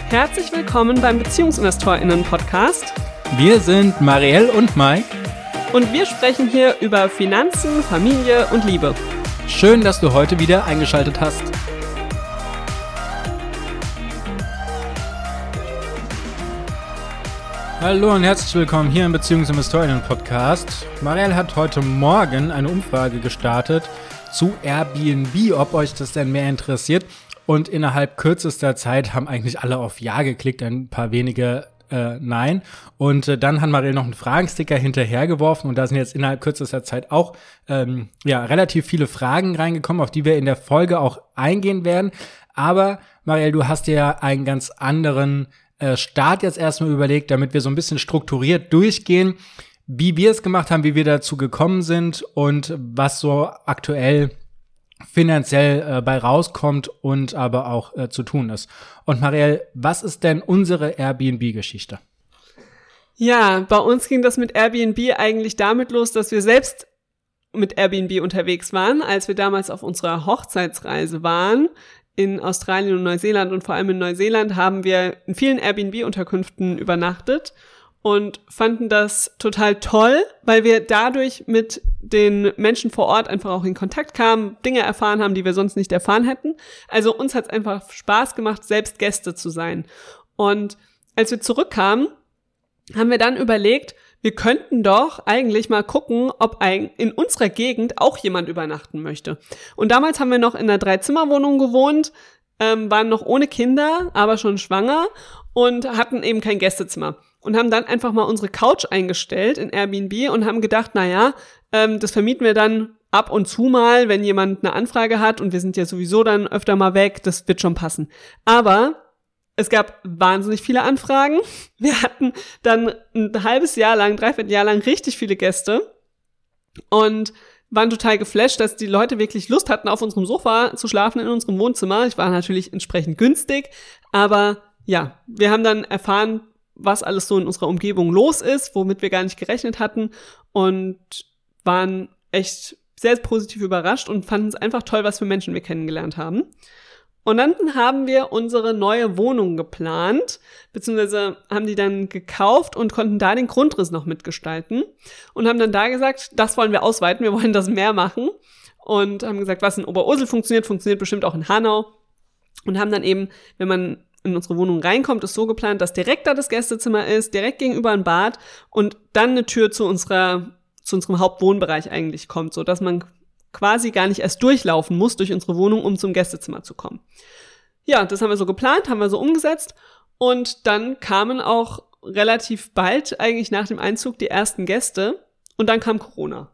Herzlich willkommen beim BeziehungsinvestorInnen-Podcast. Wir sind Marielle und Mike. Und wir sprechen hier über Finanzen, Familie und Liebe. Schön, dass du heute wieder eingeschaltet hast. Hallo und herzlich willkommen hier im BeziehungsinvestorInnen-Podcast. Marielle hat heute Morgen eine Umfrage gestartet zu Airbnb, ob euch das denn mehr interessiert. Und innerhalb kürzester Zeit haben eigentlich alle auf Ja geklickt, ein paar wenige Nein. Und dann hat Marielle noch einen Fragensticker hinterhergeworfen und da sind jetzt innerhalb kürzester Zeit auch relativ viele Fragen reingekommen, auf die wir in der Folge auch eingehen werden. Aber Marielle, du hast dir ja einen ganz anderen Start jetzt erstmal überlegt, damit wir so ein bisschen strukturiert durchgehen, wie wir es gemacht haben, wie wir dazu gekommen sind und was so aktuell finanziell bei rauskommt und aber auch zu tun ist. Und Marielle, was ist denn unsere Airbnb-Geschichte? Ja, bei uns ging das mit Airbnb eigentlich damit los, dass wir selbst mit Airbnb unterwegs waren, als wir damals auf unserer Hochzeitsreise waren in Australien und Neuseeland. Und vor allem in Neuseeland haben wir in vielen Airbnb-Unterkünften übernachtet und fanden das total toll, weil wir dadurch mit den Menschen vor Ort einfach auch in Kontakt kamen, Dinge erfahren haben, die wir sonst nicht erfahren hätten. Also uns hat es einfach Spaß gemacht, selbst Gäste zu sein. Und als wir zurückkamen, haben wir dann überlegt, wir könnten doch eigentlich mal gucken, ob in unserer Gegend auch jemand übernachten möchte. Und damals haben wir noch in einer 3-Zimmer-Wohnung gewohnt, waren noch ohne Kinder, aber schon schwanger und hatten eben kein Gästezimmer. Und haben dann einfach mal unsere Couch eingestellt in Airbnb und haben gedacht, das vermieten wir dann ab und zu mal, wenn jemand eine Anfrage hat und wir sind ja sowieso dann öfter mal weg, das wird schon passen. Aber es gab wahnsinnig viele Anfragen. Wir hatten dann ein halbes Jahr lang, 3/4 Jahr lang richtig viele Gäste und waren total geflasht, dass die Leute wirklich Lust hatten, auf unserem Sofa zu schlafen in unserem Wohnzimmer. Ich war natürlich entsprechend günstig, aber ja, wir haben dann erfahren, was alles so in unserer Umgebung los ist, womit wir gar nicht gerechnet hatten und waren echt sehr positiv überrascht und fanden es einfach toll, was für Menschen wir kennengelernt haben. Und dann haben wir unsere neue Wohnung geplant, beziehungsweise haben die dann gekauft und konnten da den Grundriss noch mitgestalten und haben dann da gesagt, das wollen wir ausweiten, wir wollen das mehr machen und haben gesagt, was in Oberursel funktioniert bestimmt auch in Hanau und haben dann eben, wenn man in unsere Wohnung reinkommt, ist so geplant, dass direkt da das Gästezimmer ist, direkt gegenüber ein Bad und dann eine Tür zu unserem Hauptwohnbereich eigentlich kommt, so dass man quasi gar nicht erst durchlaufen muss durch unsere Wohnung, um zum Gästezimmer zu kommen. Ja, das haben wir so geplant, haben wir so umgesetzt und dann kamen auch relativ bald eigentlich nach dem Einzug die ersten Gäste und dann kam Corona.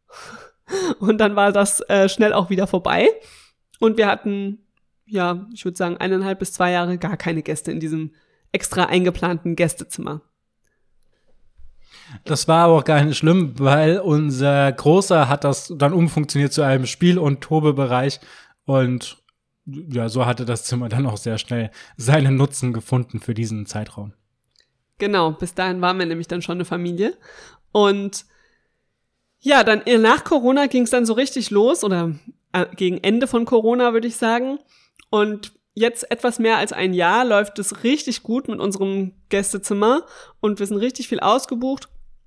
Und dann war das schnell auch wieder vorbei und wir hatten, ja, ich würde sagen 1,5 bis 2 Jahre gar keine Gäste in diesem extra eingeplanten Gästezimmer. Das war aber auch gar nicht schlimm, weil unser Großer hat das dann umfunktioniert zu einem Spiel- und Tobebereich und ja, so hatte das Zimmer dann auch sehr schnell seinen Nutzen gefunden für diesen Zeitraum. Genau, bis dahin waren wir nämlich dann schon eine Familie und ja, dann nach Corona ging es dann so richtig los oder gegen Ende von Corona würde ich sagen und jetzt etwas mehr als ein Jahr läuft es richtig gut mit unserem Gästezimmer und wir sind richtig viel ausgebucht,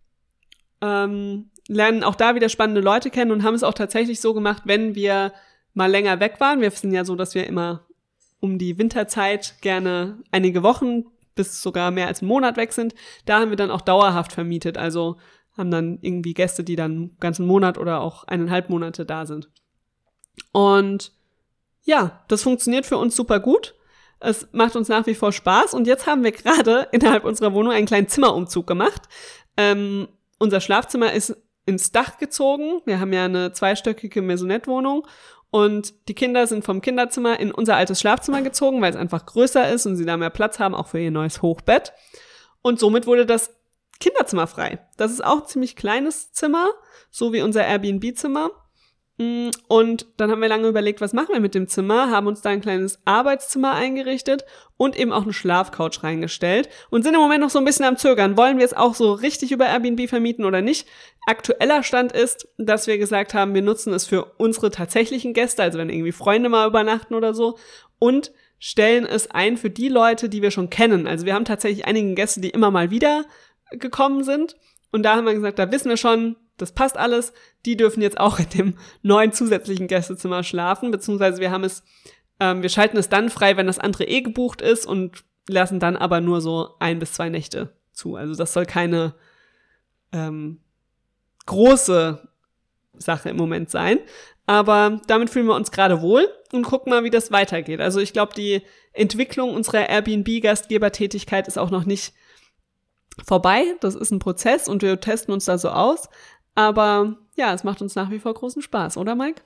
lernen auch da wieder spannende Leute kennen und haben es auch tatsächlich so gemacht, wenn wir mal länger weg waren. Wir sind ja so, dass wir immer um die Winterzeit gerne einige Wochen bis sogar mehr als einen Monat weg sind. Da haben wir dann auch dauerhaft vermietet, also haben dann irgendwie Gäste, die dann einen ganzen Monat oder auch 1,5 Monate da sind. Und ja, das funktioniert für uns super gut. Es macht uns nach wie vor Spaß. Und jetzt haben wir gerade innerhalb unserer Wohnung einen kleinen Zimmerumzug gemacht. Unser Schlafzimmer ist ins Dach gezogen. Wir haben ja eine 2-stöckige Maisonette-Wohnung. Und die Kinder sind vom Kinderzimmer in unser altes Schlafzimmer gezogen, weil es einfach größer ist und sie da mehr Platz haben, auch für ihr neues Hochbett. Und somit wurde das Kinderzimmer frei. Das ist auch ein ziemlich kleines Zimmer, so wie unser Airbnb-Zimmer. Und dann haben wir lange überlegt, was machen wir mit dem Zimmer, haben uns da ein kleines Arbeitszimmer eingerichtet und eben auch eine Schlafcouch reingestellt und sind im Moment noch so ein bisschen am Zögern. Wollen wir es auch so richtig über Airbnb vermieten oder nicht? Aktueller Stand ist, dass wir gesagt haben, wir nutzen es für unsere tatsächlichen Gäste, also wenn irgendwie Freunde mal übernachten oder so, und stellen es ein für die Leute, die wir schon kennen. Also wir haben tatsächlich einige Gäste, die immer mal wieder gekommen sind. Und da haben wir gesagt, da wissen wir schon, das passt alles. Die dürfen jetzt auch in dem neuen zusätzlichen Gästezimmer schlafen. Beziehungsweise wir schalten es dann frei, wenn das andere gebucht ist und lassen dann aber nur so 1 bis 2 Nächte zu. Also das soll keine große Sache im Moment sein. Aber damit fühlen wir uns gerade wohl und gucken mal, wie das weitergeht. Also ich glaube, die Entwicklung unserer Airbnb-Gastgebertätigkeit ist auch noch nicht vorbei. Das ist ein Prozess und wir testen uns da so aus. Aber ja, es macht uns nach wie vor großen Spaß, oder Mike?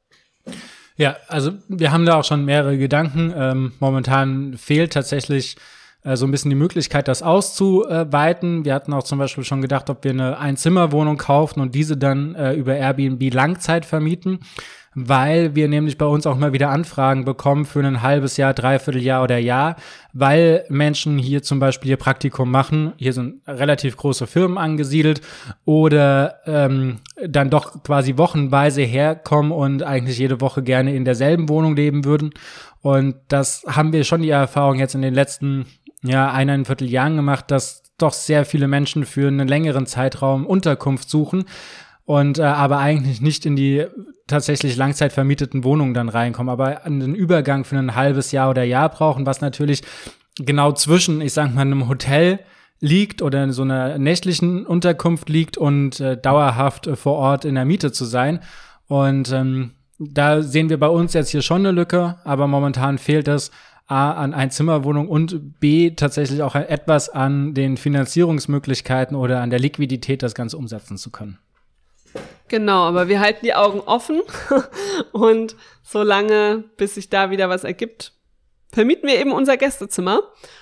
Ja, also wir haben da auch schon mehrere Gedanken. Momentan fehlt tatsächlich so ein bisschen die Möglichkeit, das auszuweiten. Wir hatten auch zum Beispiel schon gedacht, ob wir eine Einzimmerwohnung kaufen und diese dann über Airbnb Langzeit vermieten, weil wir nämlich bei uns auch mal wieder Anfragen bekommen für ein halbes Jahr, Dreivierteljahr oder Jahr, weil Menschen hier zum Beispiel ihr Praktikum machen. Hier sind relativ große Firmen angesiedelt oder dann doch quasi wochenweise herkommen und eigentlich jede Woche gerne in derselben Wohnung leben würden. Und das haben wir schon die Erfahrung jetzt in den letzten 1,25 Jahren gemacht, dass doch sehr viele Menschen für einen längeren Zeitraum Unterkunft suchen und aber eigentlich nicht in die tatsächlich langzeit vermieteten Wohnungen dann reinkommen, aber einen Übergang für ein halbes Jahr oder Jahr brauchen, was natürlich genau zwischen, ich sag mal, einem Hotel liegt oder in so einer nächtlichen Unterkunft liegt und dauerhaft vor Ort in der Miete zu sein. Und da sehen wir bei uns jetzt hier schon eine Lücke, aber momentan fehlt es A, an Einzimmerwohnung und B, tatsächlich auch etwas an den Finanzierungsmöglichkeiten oder an der Liquidität, das Ganze umsetzen zu können. Genau, aber wir halten die Augen offen und solange, bis sich da wieder was ergibt, vermieten wir eben unser Gästezimmer.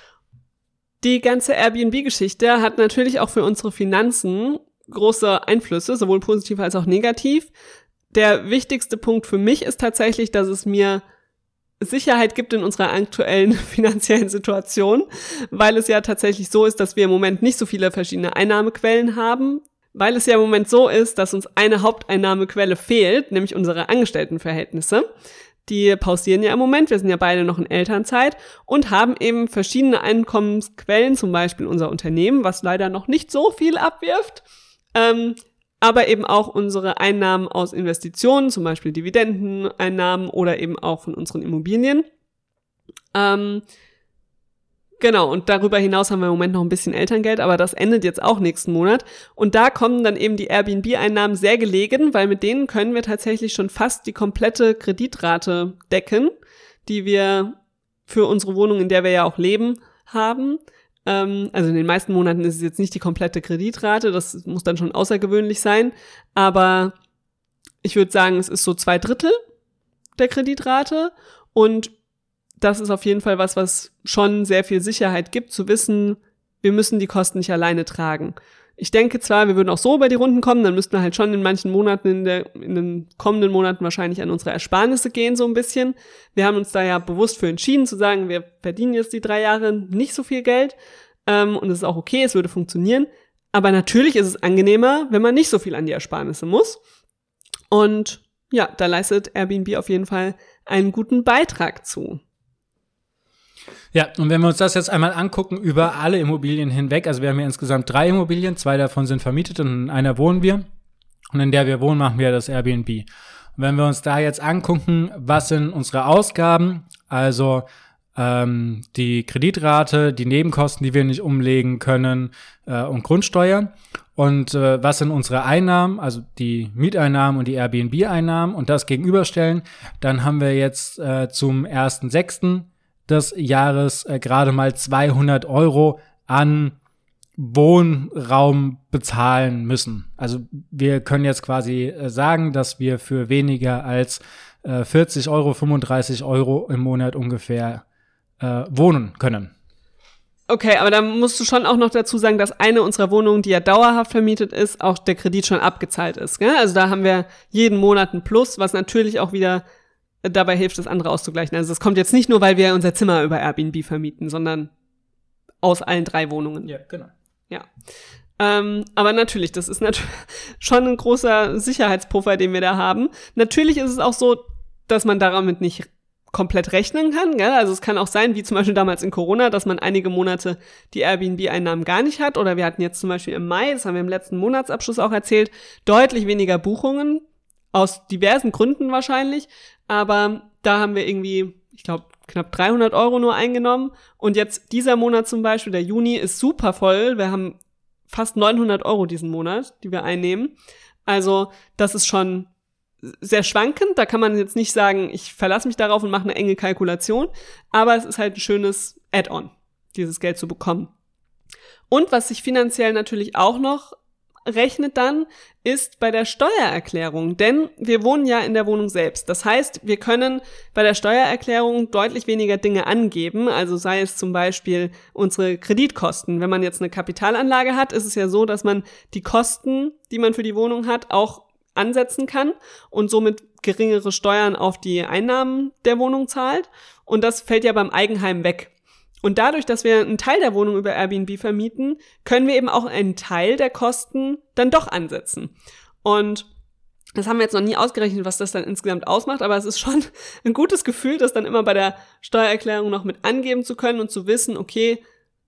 Die ganze Airbnb-Geschichte hat natürlich auch für unsere Finanzen große Einflüsse, sowohl positiv als auch negativ. Der wichtigste Punkt für mich ist tatsächlich, dass es mir Sicherheit gibt in unserer aktuellen finanziellen Situation, weil es ja tatsächlich so ist, dass wir im Moment nicht so viele verschiedene Einnahmequellen haben, weil es ja im Moment so ist, dass uns eine Haupteinnahmequelle fehlt, nämlich unsere Angestelltenverhältnisse. Die pausieren ja im Moment, wir sind ja beide noch in Elternzeit und haben eben verschiedene Einkommensquellen, zum Beispiel unser Unternehmen, was leider noch nicht so viel abwirft, aber eben auch unsere Einnahmen aus Investitionen, zum Beispiel Dividendeneinnahmen oder eben auch von unseren Immobilien. Genau, und darüber hinaus haben wir im Moment noch ein bisschen Elterngeld, aber das endet jetzt auch nächsten Monat. Und da kommen dann eben die Airbnb-Einnahmen sehr gelegen, weil mit denen können wir tatsächlich schon fast die komplette Kreditrate decken, die wir für unsere Wohnung, in der wir ja auch leben, haben. Also in den meisten Monaten ist es jetzt nicht die komplette Kreditrate, das muss dann schon außergewöhnlich sein, aber ich würde sagen, es ist so 2/3 der Kreditrate und das ist auf jeden Fall was schon sehr viel Sicherheit gibt, zu wissen, wir müssen die Kosten nicht alleine tragen. Ich denke zwar, wir würden auch so über die Runden kommen, dann müssten wir halt schon in manchen Monaten, in den kommenden Monaten wahrscheinlich an unsere Ersparnisse gehen, so ein bisschen. Wir haben uns da ja bewusst für entschieden, zu sagen, wir verdienen jetzt die 3 Jahre nicht so viel Geld, und es ist auch okay, es würde funktionieren. Aber natürlich ist es angenehmer, wenn man nicht so viel an die Ersparnisse muss. Und ja, da leistet Airbnb auf jeden Fall einen guten Beitrag zu. Ja, und wenn wir uns das jetzt einmal angucken über alle Immobilien hinweg, also wir haben ja insgesamt 3 Immobilien, 2 davon sind vermietet und in einer wohnen wir. Und in der wir wohnen, machen wir das Airbnb. Und wenn wir uns da jetzt angucken, was sind unsere Ausgaben, also die Kreditrate, die Nebenkosten, die wir nicht umlegen können und Grundsteuer und was sind unsere Einnahmen, also die Mieteinnahmen und die Airbnb-Einnahmen und das gegenüberstellen, dann haben wir jetzt zum 1.6. des Jahres gerade mal 200 € an Wohnraum bezahlen müssen. Also wir können jetzt quasi sagen, dass wir für weniger als 40 €, 35 € im Monat ungefähr wohnen können. Okay, aber da musst du schon auch noch dazu sagen, dass eine unserer Wohnungen, die ja dauerhaft vermietet ist, auch der Kredit schon abgezahlt ist. Gell? Also da haben wir jeden Monat ein Plus, was natürlich auch wieder dabei hilft, das andere auszugleichen. Also das kommt jetzt nicht nur, weil wir unser Zimmer über Airbnb vermieten, sondern aus allen 3 Wohnungen. Ja, genau. Ja. Aber natürlich, das ist schon ein großer Sicherheitspuffer, den wir da haben. Natürlich ist es auch so, dass man damit nicht komplett rechnen kann, gell? Also es kann auch sein, wie zum Beispiel damals in Corona, dass man einige Monate die Airbnb-Einnahmen gar nicht hat, oder wir hatten jetzt zum Beispiel im Mai, das haben wir im letzten Monatsabschluss auch erzählt, deutlich weniger Buchungen, aus diversen Gründen wahrscheinlich, aber da haben wir irgendwie, ich glaube, knapp 300 € nur eingenommen, und jetzt dieser Monat zum Beispiel, der Juni, ist super voll, wir haben fast 900 € diesen Monat, die wir einnehmen, also das ist schon sehr schwankend, da kann man jetzt nicht sagen, ich verlasse mich darauf und mache eine enge Kalkulation, aber es ist halt ein schönes Add-on, dieses Geld zu bekommen. Und was sich finanziell natürlich auch noch rechnet dann, ist bei der Steuererklärung, denn wir wohnen ja in der Wohnung selbst. Das heißt, wir können bei der Steuererklärung deutlich weniger Dinge angeben, also sei es zum Beispiel unsere Kreditkosten. Wenn man jetzt eine Kapitalanlage hat, ist es ja so, dass man die Kosten, die man für die Wohnung hat, auch ansetzen kann und somit geringere Steuern auf die Einnahmen der Wohnung zahlt. Und das fällt ja beim Eigenheim weg. Und dadurch, dass wir einen Teil der Wohnung über Airbnb vermieten, können wir eben auch einen Teil der Kosten dann doch ansetzen. Und das haben wir jetzt noch nie ausgerechnet, was das dann insgesamt ausmacht, aber es ist schon ein gutes Gefühl, das dann immer bei der Steuererklärung noch mit angeben zu können und zu wissen, okay,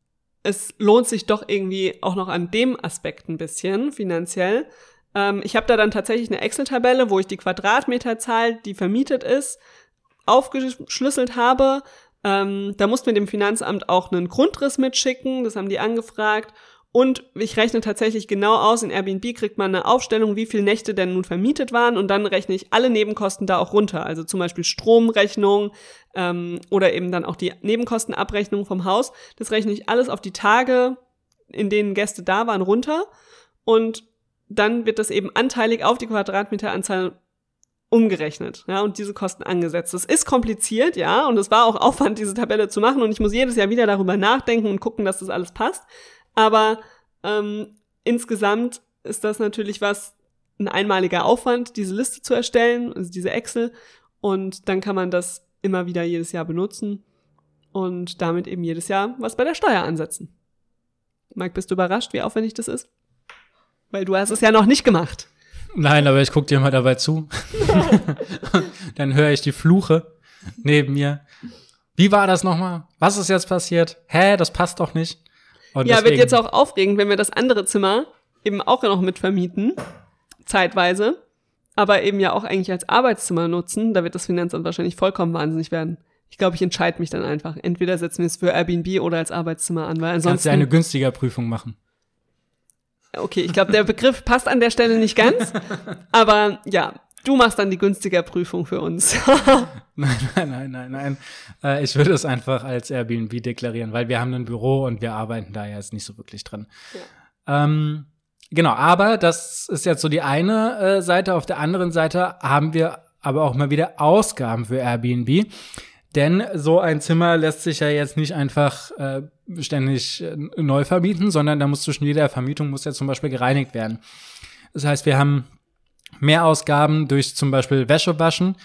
es lohnt sich doch irgendwie auch noch an dem Aspekt ein bisschen finanziell. Ich habe da dann tatsächlich eine Excel-Tabelle, wo ich die Quadratmeterzahl, die vermietet ist, aufgeschlüsselt habe. Da mussten wir dem Finanzamt auch einen Grundriss mitschicken, das haben die angefragt. Und ich rechne tatsächlich genau aus, in Airbnb kriegt man eine Aufstellung, wie viele Nächte denn nun vermietet waren, und dann rechne ich alle Nebenkosten da auch runter. Also zum Beispiel Stromrechnung oder eben dann auch die Nebenkostenabrechnung vom Haus. Das rechne ich alles auf die Tage, in denen Gäste da waren, runter, und dann wird das eben anteilig auf die Quadratmeteranzahl umgerechnet, ja, und diese Kosten angesetzt. Das ist kompliziert, ja, und es war auch Aufwand, diese Tabelle zu machen, und ich muss jedes Jahr wieder darüber nachdenken und gucken, dass das alles passt. Aber insgesamt ist das natürlich ein einmaliger Aufwand, diese Liste zu erstellen, also diese Excel, und dann kann man das immer wieder jedes Jahr benutzen und damit eben jedes Jahr was bei der Steuer ansetzen. Mike, bist du überrascht, wie aufwendig das ist? Weil du hast es ja noch nicht gemacht. Nein, aber ich gucke dir mal dabei zu. Dann höre ich die Fluche neben mir. Wie war das nochmal? Was ist jetzt passiert? Das passt doch nicht. Und ja, wird jetzt auch aufregend, wenn wir das andere Zimmer eben auch noch mitvermieten, zeitweise, aber eben ja auch eigentlich als Arbeitszimmer nutzen. Da wird das Finanzamt wahrscheinlich vollkommen wahnsinnig werden. Ich glaube, ich entscheide mich dann einfach. Entweder setzen wir es für Airbnb oder als Arbeitszimmer an, weil ansonsten... Kannst du eine günstiger Prüfung machen. Okay, ich glaube, der Begriff passt an der Stelle nicht ganz, aber ja, du machst dann die günstiger Prüfung für uns. Nein. Ich würde es einfach als Airbnb deklarieren, weil wir haben ein Büro und wir arbeiten da jetzt nicht so wirklich drin. Ja. Genau, aber das ist jetzt so die eine Seite. Auf der anderen Seite haben wir aber auch mal wieder Ausgaben für Airbnb. Denn so ein Zimmer lässt sich ja jetzt nicht einfach ständig neu vermieten, sondern da muss zwischen jeder Vermietung muss ja zum Beispiel gereinigt werden. Das heißt, wir haben Mehrausgaben durch zum Beispiel Wäsche waschen.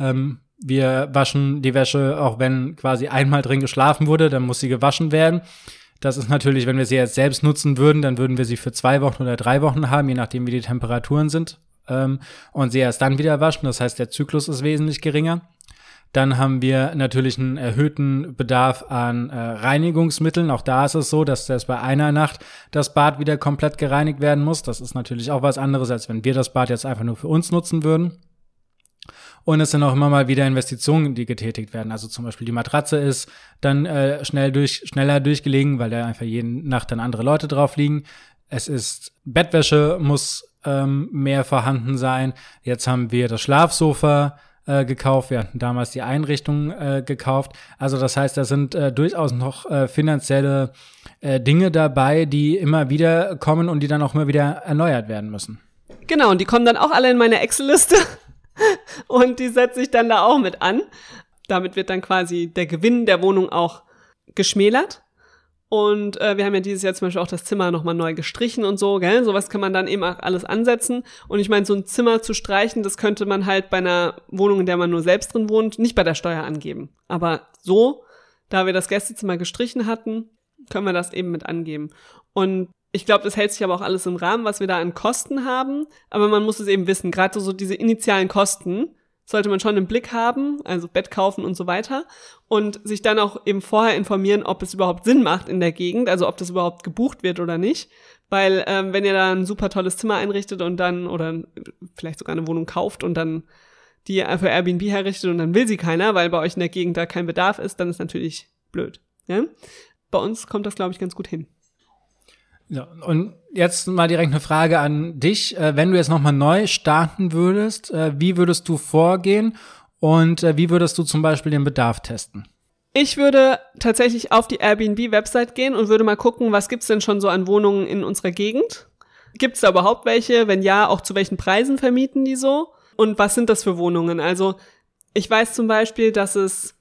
Wir waschen die Wäsche, auch wenn quasi einmal drin geschlafen wurde, dann muss sie gewaschen werden. Das ist natürlich, wenn wir sie jetzt selbst nutzen würden, dann würden wir sie für 2 Wochen oder 3 Wochen haben, je nachdem wie die Temperaturen sind, und sie erst dann wieder waschen. Das heißt, der Zyklus ist wesentlich geringer. Dann haben wir natürlich einen erhöhten Bedarf an Reinigungsmitteln. Auch da ist es so, dass bei einer Nacht das Bad wieder komplett gereinigt werden muss. Das ist natürlich auch was anderes, als wenn wir das Bad jetzt einfach nur für uns nutzen würden. Und es sind auch immer mal wieder Investitionen, die getätigt werden. Also zum Beispiel die Matratze ist dann schneller durchgelegen, weil da einfach jede Nacht dann andere Leute drauf liegen. Es ist Bettwäsche muss mehr vorhanden sein. Jetzt haben wir das Schlafsofa gekauft. Wir hatten damals die Einrichtung gekauft. Also das heißt, da sind durchaus noch finanzielle Dinge dabei, die immer wieder kommen und die dann auch immer wieder erneuert werden müssen. Genau, und die kommen dann auch alle in meine Excel-Liste und die setze ich dann da auch mit an. Damit wird dann quasi der Gewinn der Wohnung auch geschmälert. Und wir haben ja dieses Jahr zum Beispiel auch das Zimmer nochmal neu gestrichen und so, gell? Sowas kann man dann eben auch alles ansetzen. Und ich meine, so ein Zimmer zu streichen, das könnte man halt bei einer Wohnung, in der man nur selbst drin wohnt, nicht bei der Steuer angeben. Aber so, da wir das Gästezimmer gestrichen hatten, können wir das eben mit angeben. Und ich glaube, das hält sich aber auch alles im Rahmen, was wir da an Kosten haben. Aber man muss es eben wissen, gerade so diese initialen Kosten sollte man schon im Blick haben, also Bett kaufen und so weiter und sich dann auch eben vorher informieren, ob es überhaupt Sinn macht in der Gegend, also ob das überhaupt gebucht wird oder nicht, weil wenn ihr da ein super tolles Zimmer einrichtet und dann oder vielleicht sogar eine Wohnung kauft und dann die für Airbnb herrichtet und dann will sie keiner, weil bei euch in der Gegend da kein Bedarf ist, dann ist natürlich blöd. Ja? Bei uns kommt das, glaube ich, ganz gut hin. Ja, und jetzt mal direkt eine Frage an dich. Wenn du jetzt nochmal neu starten würdest, wie würdest du vorgehen und wie würdest du zum Beispiel den Bedarf testen? Ich würde tatsächlich auf die Airbnb-Website gehen und würde mal gucken, was gibt's denn schon so an Wohnungen in unserer Gegend? Gibt's da überhaupt welche? Wenn ja, auch zu welchen Preisen vermieten die so? Und was sind das für Wohnungen? Also ich weiß zum Beispiel, dass es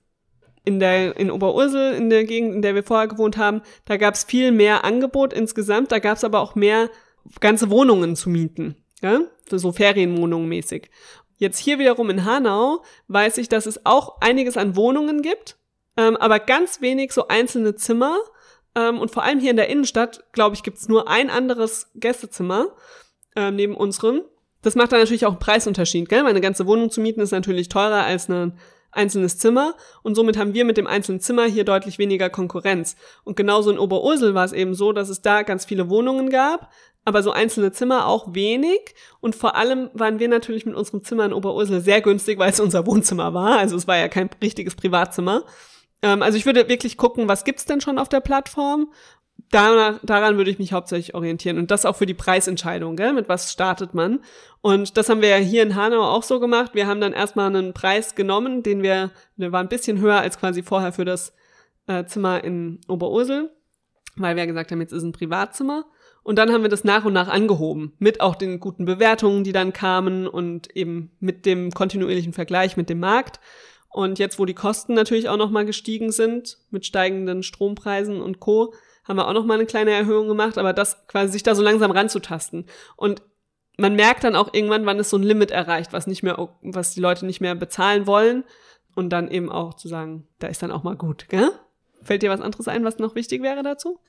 in Oberursel, in der Gegend, in der wir vorher gewohnt haben, da gab es viel mehr Angebot insgesamt, da gab es aber auch mehr ganze Wohnungen zu mieten, ja? Für so Ferienwohnungen mäßig. Jetzt hier wiederum in Hanau weiß ich, dass es auch einiges an Wohnungen gibt, aber ganz wenig so einzelne Zimmer und vor allem hier in der Innenstadt, glaube ich, gibt's nur ein anderes Gästezimmer neben unserem. Das macht dann natürlich auch einen Preisunterschied, gell? Weil eine ganze Wohnung zu mieten ist natürlich teurer als ein einzelnes Zimmer und somit haben wir mit dem einzelnen Zimmer hier deutlich weniger Konkurrenz. Und genauso in Oberursel war es eben so, dass es da ganz viele Wohnungen gab, aber so einzelne Zimmer auch wenig und vor allem waren wir natürlich mit unserem Zimmer in Oberursel sehr günstig, weil es unser Wohnzimmer war, also es war ja kein richtiges Privatzimmer. Also ich würde wirklich gucken, was gibt's denn schon auf der Plattform? Daran würde ich mich hauptsächlich orientieren und das auch für die Preisentscheidung, gell? Mit was startet man? Und das haben wir ja hier in Hanau auch so gemacht. Wir haben dann erstmal einen Preis genommen, der war ein bisschen höher als quasi vorher für das Zimmer in Oberursel, weil wir ja gesagt haben, jetzt ist ein Privatzimmer. Und dann haben wir das nach und nach angehoben, mit auch den guten Bewertungen, die dann kamen und eben mit dem kontinuierlichen Vergleich mit dem Markt. Und jetzt, wo die Kosten natürlich auch nochmal gestiegen sind, mit steigenden Strompreisen und Co., haben wir auch noch mal eine kleine Erhöhung gemacht, aber das quasi sich da so langsam ranzutasten. Und man merkt dann auch irgendwann, wann es so ein Limit erreicht, was die Leute nicht mehr bezahlen wollen und dann eben auch zu sagen, da ist dann auch mal gut, gell? Fällt dir was anderes ein, was noch wichtig wäre dazu?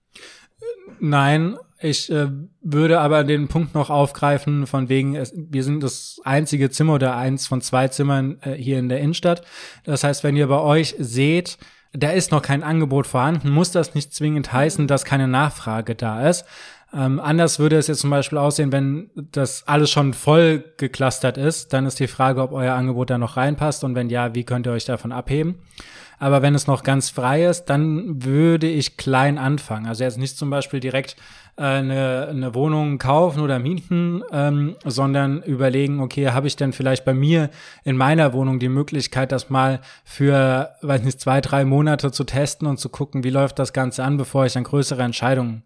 Nein, ich würde aber den Punkt noch aufgreifen, von wegen, wir sind das einzige Zimmer oder eins von 2 Zimmern hier in der Innenstadt. Das heißt, wenn ihr bei euch seht, da ist noch kein Angebot vorhanden, muss das nicht zwingend heißen, dass keine Nachfrage da ist. Anders würde es jetzt zum Beispiel aussehen, wenn das alles schon voll geclustert ist, dann ist die Frage, ob euer Angebot da noch reinpasst und wenn ja, wie könnt ihr euch davon abheben. Aber wenn es noch ganz frei ist, dann würde ich klein anfangen. Also jetzt nicht zum Beispiel direkt eine Wohnung kaufen oder mieten, sondern überlegen, okay, habe ich denn vielleicht bei mir in meiner Wohnung die Möglichkeit, das mal für, 2-3 Monate zu testen und zu gucken, wie läuft das Ganze an, bevor ich dann größere Entscheidungen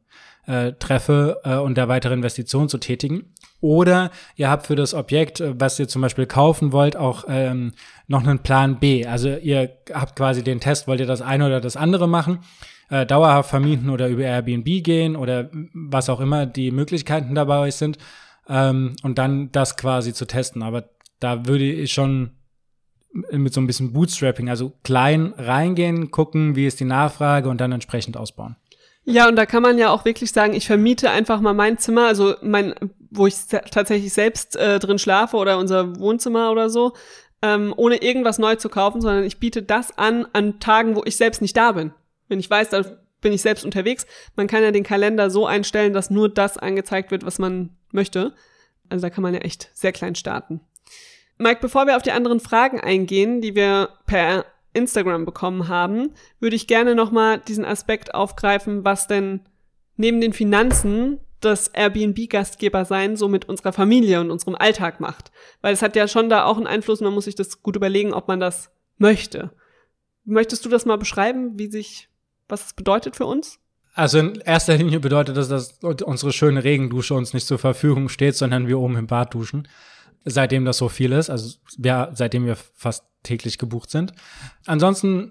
treffe und da weitere Investitionen zu tätigen. Oder ihr habt für das Objekt, was ihr zum Beispiel kaufen wollt, auch noch einen Plan B. Also ihr habt quasi den Test, wollt ihr das eine oder das andere machen, dauerhaft vermieten oder über Airbnb gehen oder was auch immer die Möglichkeiten dabei euch sind und dann das quasi zu testen. Aber da würde ich schon mit so ein bisschen Bootstrapping, also klein reingehen, gucken, wie ist die Nachfrage und dann entsprechend ausbauen. Ja, und da kann man ja auch wirklich sagen, ich vermiete einfach mal mein Zimmer, also wo ich tatsächlich selbst drin schlafe oder unser Wohnzimmer oder so, ohne irgendwas neu zu kaufen, sondern ich biete das an Tagen, wo ich selbst nicht da bin. Wenn ich weiß, da bin ich selbst unterwegs. Man kann ja den Kalender so einstellen, dass nur das angezeigt wird, was man möchte. Also da kann man ja echt sehr klein starten. Mike, bevor wir auf die anderen Fragen eingehen, die wir per Instagram bekommen haben, würde ich gerne nochmal diesen Aspekt aufgreifen, was denn neben den Finanzen das Airbnb-Gastgebersein so mit unserer Familie und unserem Alltag macht. Weil es hat ja schon da auch einen Einfluss und man muss sich das gut überlegen, ob man das möchte. Möchtest du das mal beschreiben, was es bedeutet für uns? Also in erster Linie bedeutet das, dass unsere schöne Regendusche uns nicht zur Verfügung steht, sondern wir oben im Bad duschen. Seitdem das so viel ist, also seitdem wir fast täglich gebucht sind. Ansonsten,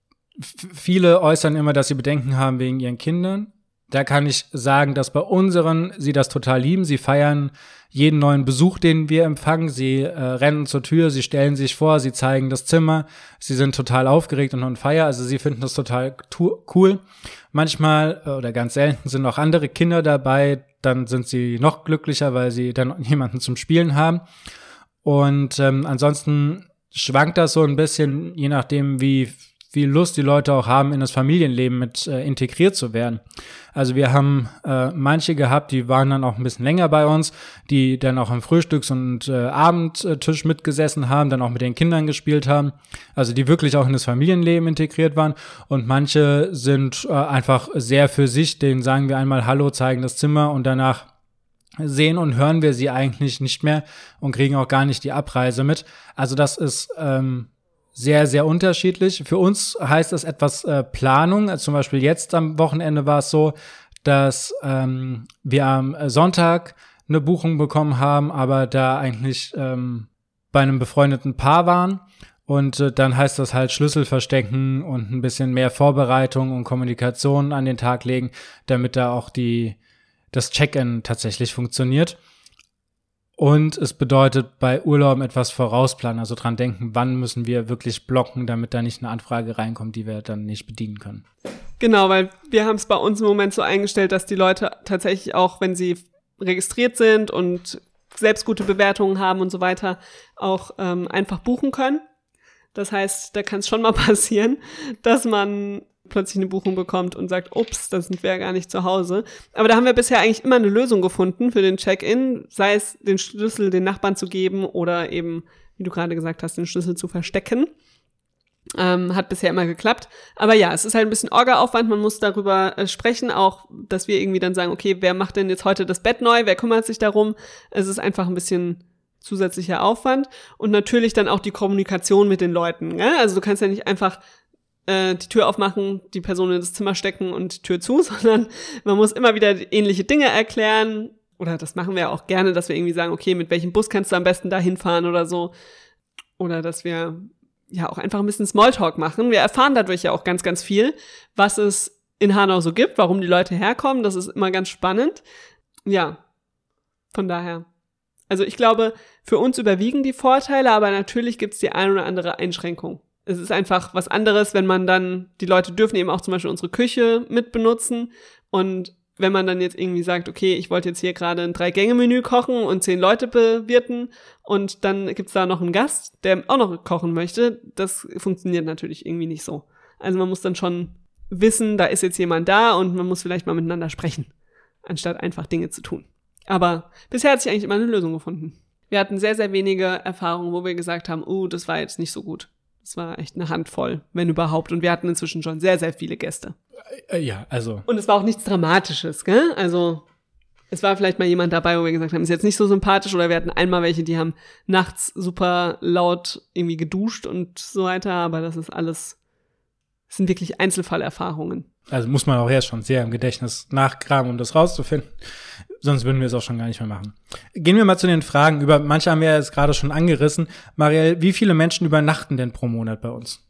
viele äußern immer, dass sie Bedenken haben wegen ihren Kindern. Da kann ich sagen, dass bei unseren sie das total lieben. Sie feiern jeden neuen Besuch, den wir empfangen. Sie rennen zur Tür, sie stellen sich vor, sie zeigen das Zimmer. Sie sind total aufgeregt und on fire. Also sie finden das total cool. Manchmal oder ganz selten sind auch andere Kinder dabei. Dann sind sie noch glücklicher, weil sie dann jemanden zum Spielen haben. Und ansonsten schwankt das so ein bisschen, je nachdem, wie viel Lust die Leute auch haben, in das Familienleben mit integriert zu werden. Also wir haben manche gehabt, die waren dann auch ein bisschen länger bei uns, die dann auch am Frühstücks- und Abendtisch mitgesessen haben, dann auch mit den Kindern gespielt haben, also die wirklich auch in das Familienleben integriert waren. Und manche sind einfach sehr für sich, denen sagen wir einmal Hallo, zeigen das Zimmer und danach sehen und hören wir sie eigentlich nicht mehr und kriegen auch gar nicht die Abreise mit. Also das ist sehr, sehr unterschiedlich. Für uns heißt das etwas Planung. Also zum Beispiel jetzt am Wochenende war es so, dass wir am Sonntag eine Buchung bekommen haben, aber da eigentlich bei einem befreundeten Paar waren. Und dann heißt das halt Schlüssel verstecken und ein bisschen mehr Vorbereitung und Kommunikation an den Tag legen, damit da auch das Check-in tatsächlich funktioniert. Und es bedeutet bei Urlauben etwas vorausplanen, also dran denken, wann müssen wir wirklich blocken, damit da nicht eine Anfrage reinkommt, die wir dann nicht bedienen können. Genau, weil wir haben es bei uns im Moment so eingestellt, dass die Leute tatsächlich auch, wenn sie registriert sind und selbst gute Bewertungen haben und so weiter, auch einfach buchen können. Das heißt, da kann es schon mal passieren, dass man plötzlich eine Buchung bekommt und sagt, ups, da sind wir ja gar nicht zu Hause. Aber da haben wir bisher eigentlich immer eine Lösung gefunden für den Check-in, sei es den Schlüssel den Nachbarn zu geben oder eben, wie du gerade gesagt hast, den Schlüssel zu verstecken. Hat bisher immer geklappt. Aber ja, es ist halt ein bisschen Orga-Aufwand, man muss darüber sprechen, auch, dass wir irgendwie dann sagen, okay, wer macht denn jetzt heute das Bett neu, wer kümmert sich darum? Es ist einfach ein bisschen zusätzlicher Aufwand und natürlich dann auch die Kommunikation mit den Leuten. Ne? Also du kannst ja nicht einfach die Tür aufmachen, die Person in das Zimmer stecken und die Tür zu, sondern man muss immer wieder ähnliche Dinge erklären. Oder das machen wir auch gerne, dass wir irgendwie sagen, okay, mit welchem Bus kannst du am besten da hinfahren oder so. Oder dass wir ja auch einfach ein bisschen Smalltalk machen. Wir erfahren dadurch ja auch ganz, ganz viel, was es in Hanau so gibt, warum die Leute herkommen. Das ist immer ganz spannend. Ja, von daher. Also ich glaube, für uns überwiegen die Vorteile, aber natürlich gibt es die ein oder andere Einschränkung. Es ist einfach was anderes, wenn man dann, die Leute dürfen eben auch zum Beispiel unsere Küche mit benutzen und wenn man dann jetzt irgendwie sagt, okay, ich wollte jetzt hier gerade ein 3-Gänge-Menü kochen und 10 Leute bewirten und dann gibt's da noch einen Gast, der auch noch kochen möchte, das funktioniert natürlich irgendwie nicht so. Also man muss dann schon wissen, da ist jetzt jemand da und man muss vielleicht mal miteinander sprechen, anstatt einfach Dinge zu tun. Aber bisher hat sich eigentlich immer eine Lösung gefunden. Wir hatten sehr, sehr wenige Erfahrungen, wo wir gesagt haben, das war jetzt nicht so gut. Es war echt eine Handvoll, wenn überhaupt. Und wir hatten inzwischen schon sehr, sehr viele Gäste. Ja, also. Und es war auch nichts Dramatisches, gell? Also, es war vielleicht mal jemand dabei, wo wir gesagt haben, ist jetzt nicht so sympathisch. Oder wir hatten einmal welche, die haben nachts super laut irgendwie geduscht und so weiter. Aber das sind wirklich Einzelfallerfahrungen. Also muss man auch erst schon sehr im Gedächtnis nachkramen, um das rauszufinden. Sonst würden wir es auch schon gar nicht mehr machen. Gehen wir mal zu den Fragen. Manche haben wir ja jetzt gerade schon angerissen. Marielle, wie viele Menschen übernachten denn pro Monat bei uns?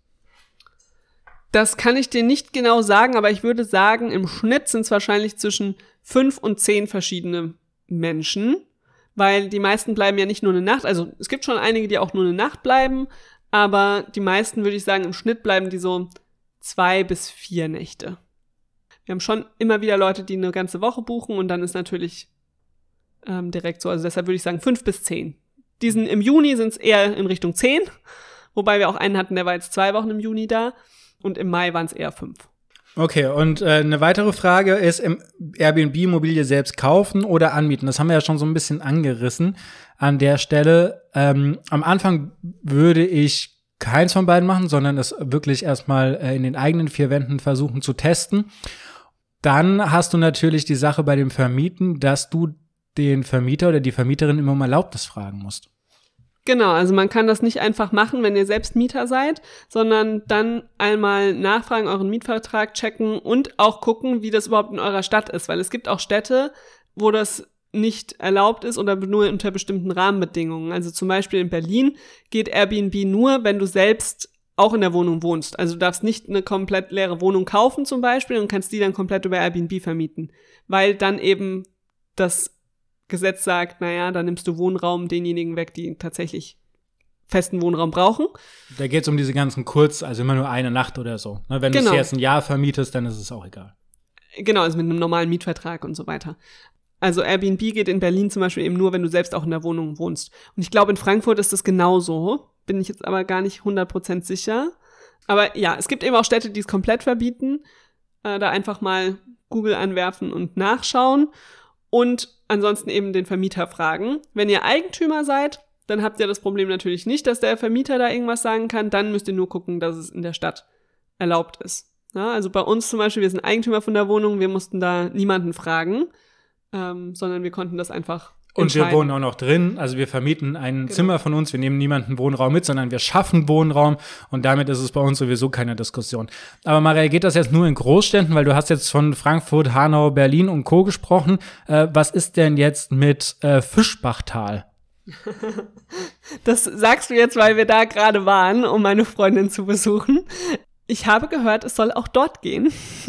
Das kann ich dir nicht genau sagen, aber ich würde sagen, im Schnitt sind es wahrscheinlich zwischen 5 und 10 verschiedene Menschen, weil die meisten bleiben ja nicht nur eine Nacht. Also es gibt schon einige, die auch nur eine Nacht bleiben, aber die meisten, würde ich sagen, im Schnitt bleiben die so 2 bis 4 Nächte. Wir haben schon immer wieder Leute, die eine ganze Woche buchen und dann ist natürlich direkt so, also deshalb würde ich sagen 5 bis 10. Im Juni sind es eher in Richtung 10, wobei wir auch einen hatten, der war jetzt 2 Wochen im Juni da und im Mai waren es eher 5. Okay, und eine weitere Frage ist, im Airbnb-Immobilie selbst kaufen oder anmieten? Das haben wir ja schon so ein bisschen angerissen an der Stelle. Am Anfang würde ich keins von beiden machen, sondern es wirklich erstmal in den eigenen 4 Wänden versuchen zu testen. Dann hast du natürlich die Sache bei dem Vermieten, dass du den Vermieter oder die Vermieterin immer um Erlaubnis fragen musst. Genau, also man kann das nicht einfach machen, wenn ihr selbst Mieter seid, sondern dann einmal nachfragen, euren Mietvertrag checken und auch gucken, wie das überhaupt in eurer Stadt ist, weil es gibt auch Städte, wo das nicht erlaubt ist oder nur unter bestimmten Rahmenbedingungen. Also zum Beispiel in Berlin geht Airbnb nur, wenn du selbst auch in der Wohnung wohnst. Also du darfst nicht eine komplett leere Wohnung kaufen zum Beispiel und kannst die dann komplett über Airbnb vermieten, weil dann eben das Gesetz sagt, naja, dann nimmst du Wohnraum denjenigen weg, die tatsächlich festen Wohnraum brauchen. Da geht es um diese ganzen also immer nur eine Nacht oder so. Wenn du es jetzt ein Jahr vermietest, dann ist es auch egal. Genau, also mit einem normalen Mietvertrag und so weiter. Also Airbnb geht in Berlin zum Beispiel eben nur, wenn du selbst auch in der Wohnung wohnst. Und ich glaube, in Frankfurt ist das genauso. Bin ich jetzt aber gar nicht 100% sicher. Aber ja, es gibt eben auch Städte, die es komplett verbieten. Da einfach mal Google anwerfen und nachschauen. Und ansonsten eben den Vermieter fragen. Wenn ihr Eigentümer seid, dann habt ihr das Problem natürlich nicht, dass der Vermieter da irgendwas sagen kann. Dann müsst ihr nur gucken, dass es in der Stadt erlaubt ist. Ja, also bei uns zum Beispiel, wir sind Eigentümer von der Wohnung, wir mussten da niemanden fragen, sondern wir konnten das einfach entscheiden. Und wir wohnen auch noch drin, also wir vermieten ein Zimmer von uns, wir nehmen niemanden Wohnraum mit, sondern wir schaffen Wohnraum und damit ist es bei uns sowieso keine Diskussion. Aber Marielle, geht das jetzt nur in Großstädten, weil du hast jetzt von Frankfurt, Hanau, Berlin und Co. gesprochen. Was ist denn jetzt mit Fischbachtal? Das sagst du jetzt, weil wir da gerade waren, um meine Freundin zu besuchen. Ich habe gehört, es soll auch dort gehen.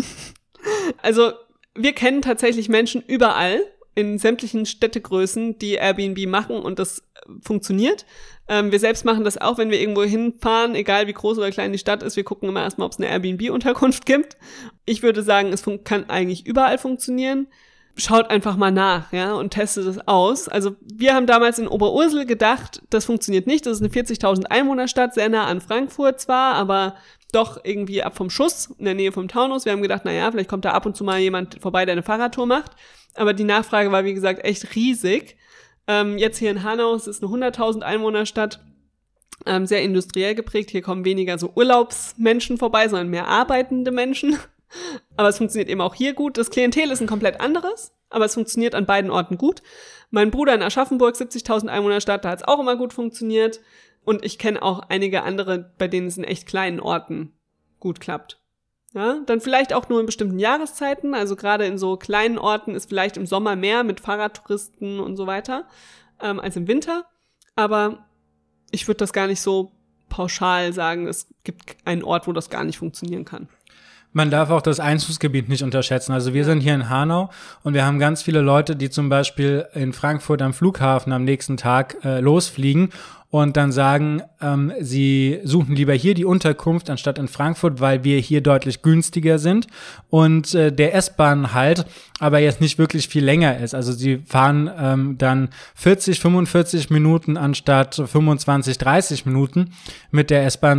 Also wir kennen tatsächlich Menschen überall, in sämtlichen Städtegrößen, die Airbnb machen und das funktioniert. Wir selbst machen das auch, wenn wir irgendwo hinfahren, egal wie groß oder klein die Stadt ist. Wir gucken immer erstmal, ob es eine Airbnb-Unterkunft gibt. Ich würde sagen, es kann eigentlich überall funktionieren. Schaut einfach mal nach, ja, und testet es aus. Also wir haben damals in Oberursel gedacht, das funktioniert nicht. Das ist eine 40.000 Einwohnerstadt, sehr nah an Frankfurt zwar, aber doch irgendwie ab vom Schuss, in der Nähe vom Taunus. Wir haben gedacht, naja, vielleicht kommt da ab und zu mal jemand vorbei, der eine Fahrradtour macht. Aber die Nachfrage war, wie gesagt, echt riesig. Jetzt hier in Hanau, es ist eine 100.000 Einwohnerstadt, sehr industriell geprägt. Hier kommen weniger so Urlaubsmenschen vorbei, sondern mehr arbeitende Menschen. Aber es funktioniert eben auch hier gut. Das Klientel ist ein komplett anderes, aber es funktioniert an beiden Orten gut. Mein Bruder in Aschaffenburg, 70.000 Einwohnerstadt, da hat es auch immer gut funktioniert. Und ich kenne auch einige andere, bei denen es in echt kleinen Orten gut klappt. Ja, dann vielleicht auch nur in bestimmten Jahreszeiten. Also gerade in so kleinen Orten ist vielleicht im Sommer mehr mit Fahrradtouristen und so weiter als im Winter. Aber ich würde das gar nicht so pauschal sagen, es gibt einen Ort, wo das gar nicht funktionieren kann. Man darf auch das Einzugsgebiet nicht unterschätzen. Also wir sind hier in Hanau und wir haben ganz viele Leute, die zum Beispiel in Frankfurt am Flughafen am nächsten Tag losfliegen und dann sagen, sie suchen lieber hier die Unterkunft anstatt in Frankfurt, weil wir hier deutlich günstiger sind und der S-Bahn halt aber jetzt nicht wirklich viel länger ist. Also sie fahren dann 40, 45 Minuten anstatt 25, 30 Minuten mit der S-Bahn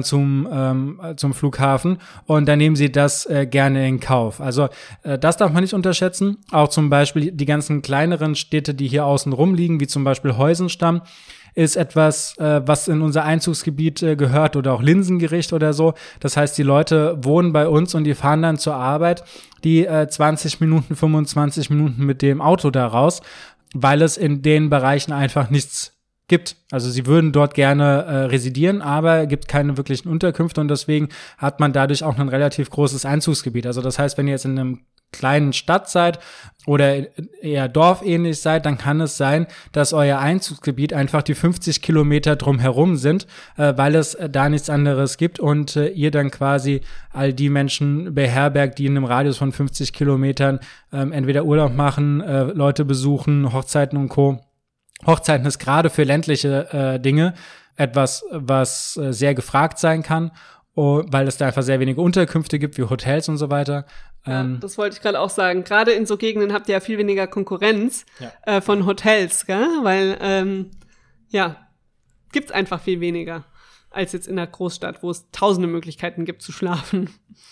zum Flughafen und dann nehmen sie das gerne in Kauf. Also das darf man nicht unterschätzen. Auch zum Beispiel die ganzen kleineren Städte, die hier außen rum liegen, wie zum Beispiel Heusenstamm, ist etwas, was in unser Einzugsgebiet gehört oder auch Linsengericht oder so. Das heißt, die Leute wohnen bei uns und die fahren dann zur Arbeit, die 20 Minuten, 25 Minuten mit dem Auto da raus, weil es in den Bereichen einfach nichts gibt. Also sie würden dort gerne residieren, aber gibt keine wirklichen Unterkünfte und deswegen hat man dadurch auch ein relativ großes Einzugsgebiet. Also das heißt, wenn ihr jetzt in einem kleinen Stadt seid oder eher dorfähnlich seid, dann kann es sein, dass euer Einzugsgebiet einfach die 50 Kilometer drumherum sind, weil es da nichts anderes gibt und ihr dann quasi all die Menschen beherbergt, die in einem Radius von 50 Kilometern entweder Urlaub machen, Leute besuchen, Hochzeiten und Co. Hochzeiten ist gerade für ländliche Dinge etwas, was sehr gefragt sein kann, weil es da einfach sehr wenige Unterkünfte gibt, wie Hotels und so weiter. Ja, das wollte ich gerade auch sagen. Gerade in so Gegenden habt ihr ja viel weniger Konkurrenz von Hotels, gell? Weil, gibt's einfach viel weniger als jetzt in der Großstadt, wo es tausende Möglichkeiten gibt zu schlafen.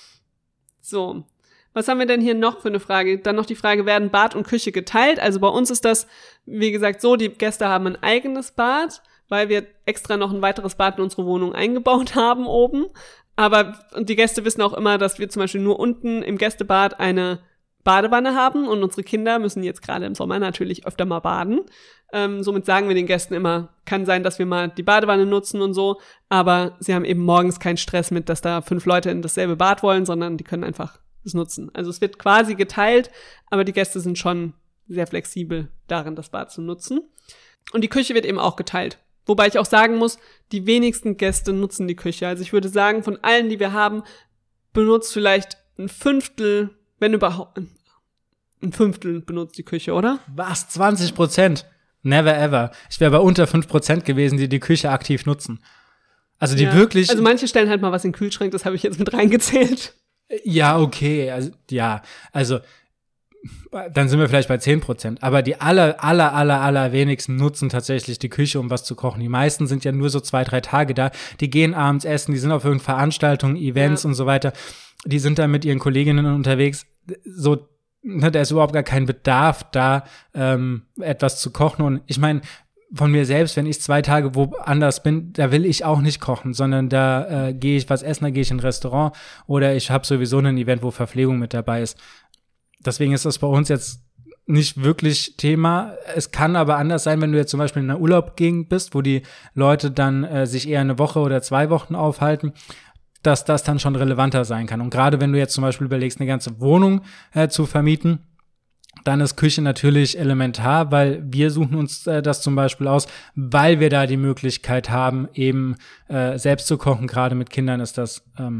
So, was haben wir denn hier noch für eine Frage? Dann noch die Frage, werden Bad und Küche geteilt? Also bei uns ist das, wie gesagt, so, die Gäste haben ein eigenes Bad, weil wir extra noch ein weiteres Bad in unsere Wohnung eingebaut haben oben. Aber und die Gäste wissen auch immer, dass wir zum Beispiel nur unten im Gästebad eine Badewanne haben und unsere Kinder müssen jetzt gerade im Sommer natürlich öfter mal baden. Somit sagen wir den Gästen immer, kann sein, dass wir mal die Badewanne nutzen und so, aber sie haben eben morgens keinen Stress mit, dass da 5 Leute in dasselbe Bad wollen, sondern die können einfach es nutzen. Also es wird quasi geteilt, aber die Gäste sind schon sehr flexibel darin, das Bad zu nutzen. Und die Küche wird eben auch geteilt. Wobei ich auch sagen muss, die wenigsten Gäste nutzen die Küche. Also ich würde sagen, von allen, die wir haben, benutzt vielleicht ein Fünftel, wenn überhaupt, ein Fünftel benutzt die Küche, oder? Was? 20%? Never ever. Ich wäre bei unter 5% gewesen, die die Küche aktiv nutzen. Also die wirklich. Also manche stellen halt mal was in den Kühlschrank, das habe ich jetzt mit reingezählt. Ja, okay. Also dann sind wir vielleicht bei 10%. Aber die aller wenigsten nutzen tatsächlich die Küche, um was zu kochen. Die meisten sind ja nur so 2-3 Tage da. Die gehen abends essen, die sind auf irgendeinen Veranstaltungen, Events und so weiter. Die sind da mit ihren Kolleginnen unterwegs. So, da ist überhaupt gar kein Bedarf da, etwas zu kochen. Und ich meine, von mir selbst, wenn ich 2 Tage woanders bin, da will ich auch nicht kochen, sondern da gehe ich was essen, da gehe ich in ein Restaurant oder ich habe sowieso ein Event, wo Verpflegung mit dabei ist. Deswegen ist das bei uns jetzt nicht wirklich Thema. Es kann aber anders sein, wenn du jetzt zum Beispiel in einer Urlaubgegend bist, wo die Leute dann sich eher 1 Woche oder 2 Wochen aufhalten, dass das dann schon relevanter sein kann. Und gerade wenn du jetzt zum Beispiel überlegst, eine ganze Wohnung zu vermieten, dann ist Küche natürlich elementar, weil wir suchen uns das zum Beispiel aus, weil wir da die Möglichkeit haben, eben selbst zu kochen. Gerade mit Kindern ist das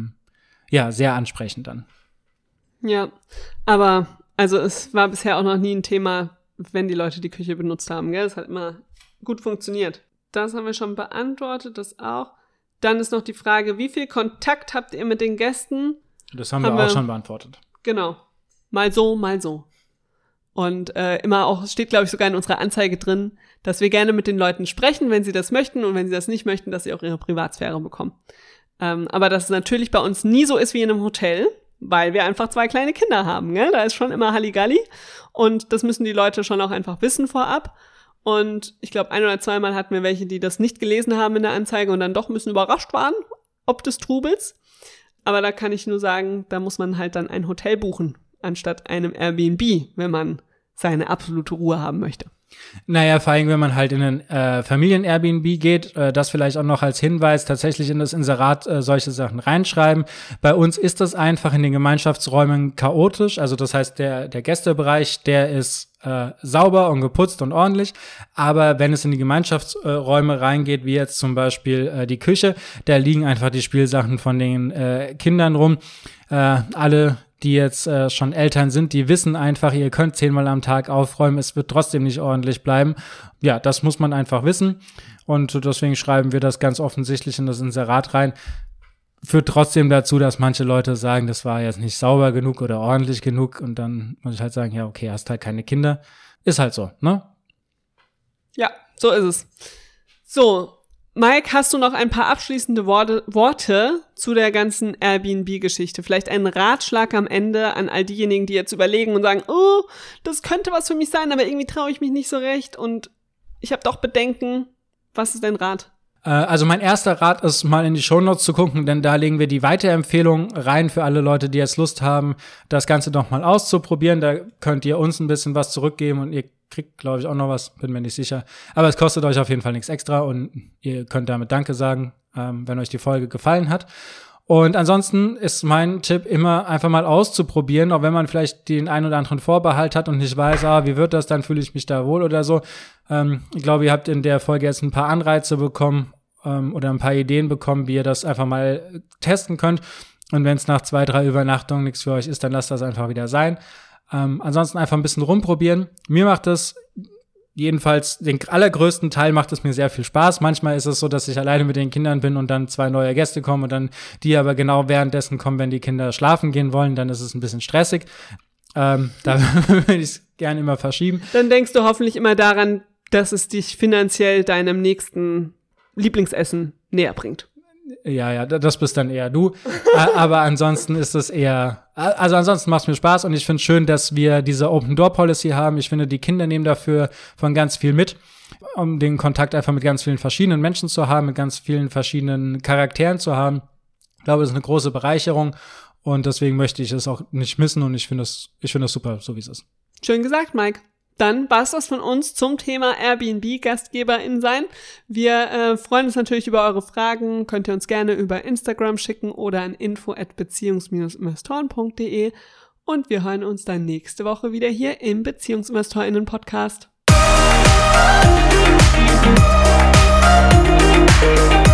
sehr ansprechend dann. Ja, aber also es war bisher auch noch nie ein Thema, wenn die Leute die Küche benutzt haben, gell? Es hat immer gut funktioniert. Das haben wir schon beantwortet, das auch. Dann ist noch die Frage, wie viel Kontakt habt ihr mit den Gästen? Das haben wir auch schon beantwortet. Genau. Mal so, mal so. Und immer auch, steht glaube ich sogar in unserer Anzeige drin, dass wir gerne mit den Leuten sprechen, wenn sie das möchten und wenn sie das nicht möchten, dass sie auch ihre Privatsphäre bekommen. Aber dass es natürlich bei uns nie so ist wie in einem Hotel, weil wir einfach 2 kleine Kinder haben, gell? Da ist schon immer Halligalli und das müssen die Leute schon auch einfach wissen vorab. Und ich glaube, 1 oder 2 Mal hatten wir welche, die das nicht gelesen haben in der Anzeige und dann doch ein bisschen überrascht waren, ob des Trubels. Aber da kann ich nur sagen, da muss man halt dann ein Hotel buchen, anstatt einem Airbnb, wenn man seine absolute Ruhe haben möchte. Naja, vor allem, wenn man halt in ein Familien-Airbnb geht, das vielleicht auch noch als Hinweis, tatsächlich in das Inserat solche Sachen reinschreiben. Bei uns ist das einfach in den Gemeinschaftsräumen chaotisch, also das heißt, der Gästebereich, der ist sauber und geputzt und ordentlich, aber wenn es in die Gemeinschaftsräume reingeht, wie jetzt zum Beispiel die Küche, da liegen einfach die Spielsachen von den Kindern rum. Alle die jetzt schon Eltern sind, die wissen einfach, ihr könnt 10-mal am Tag aufräumen, es wird trotzdem nicht ordentlich bleiben. Ja, das muss man einfach wissen und deswegen schreiben wir das ganz offensichtlich in das Inserat rein. Führt trotzdem dazu, dass manche Leute sagen, das war jetzt nicht sauber genug oder ordentlich genug und dann muss ich halt sagen, ja okay, hast halt keine Kinder. Ist halt so, ne? Ja, so ist es. So, Mike, hast du noch ein paar abschließende Worte zu der ganzen Airbnb-Geschichte? Vielleicht einen Ratschlag am Ende an all diejenigen, die jetzt überlegen und sagen, oh, das könnte was für mich sein, aber irgendwie traue ich mich nicht so recht und ich habe doch Bedenken. Was ist dein Rat? Also mein erster Rat ist, mal in die Shownotes zu gucken, denn da legen wir die Weiterempfehlung rein für alle Leute, die jetzt Lust haben, das Ganze doch mal auszuprobieren. Da könnt ihr uns ein bisschen was zurückgeben und ihr kriegt, glaube ich, auch noch was, bin mir nicht sicher. Aber es kostet euch auf jeden Fall nichts extra und ihr könnt damit Danke sagen, wenn euch die Folge gefallen hat. Und ansonsten ist mein Tipp immer einfach mal auszuprobieren, auch wenn man vielleicht den einen oder anderen Vorbehalt hat und nicht weiß, wie wird das, dann fühle ich mich da wohl oder so. Ich glaube, ihr habt in der Folge jetzt ein paar Anreize bekommen oder ein paar Ideen bekommen, wie ihr das einfach mal testen könnt. Und wenn es nach 2-3 Übernachtungen nichts für euch ist, dann lasst das einfach wieder sein. Ansonsten einfach ein bisschen rumprobieren. Mir macht es jedenfalls, den allergrößten Teil macht es mir sehr viel Spaß. Manchmal ist es so, dass ich alleine mit den Kindern bin und dann 2 neue Gäste kommen und dann die aber genau währenddessen kommen, wenn die Kinder schlafen gehen wollen, dann ist es ein bisschen stressig. Da würde ich es gerne immer verschieben. Dann denkst du hoffentlich immer daran, dass es dich finanziell deinem nächsten Lieblingsessen näher bringt. Ja, das bist dann eher du. Aber ansonsten ist es eher, also ansonsten macht es mir Spaß und ich finde es schön, dass wir diese Open-Door-Policy haben. Ich finde, die Kinder nehmen dafür von ganz viel mit, um den Kontakt einfach mit ganz vielen verschiedenen Menschen zu haben, mit ganz vielen verschiedenen Charakteren zu haben. Ich glaube, es ist eine große Bereicherung und deswegen möchte ich es auch nicht missen und ich finde das super, so wie es ist. Schön gesagt, Mike. Dann war's das von uns zum Thema Airbnb-GastgeberInnen sein. Wir freuen uns natürlich über eure Fragen. Könnt ihr uns gerne über Instagram schicken oder an info@beziehungs-investoren.de. Und wir hören uns dann nächste Woche wieder hier im BeziehungsinvestorInnen-Podcast.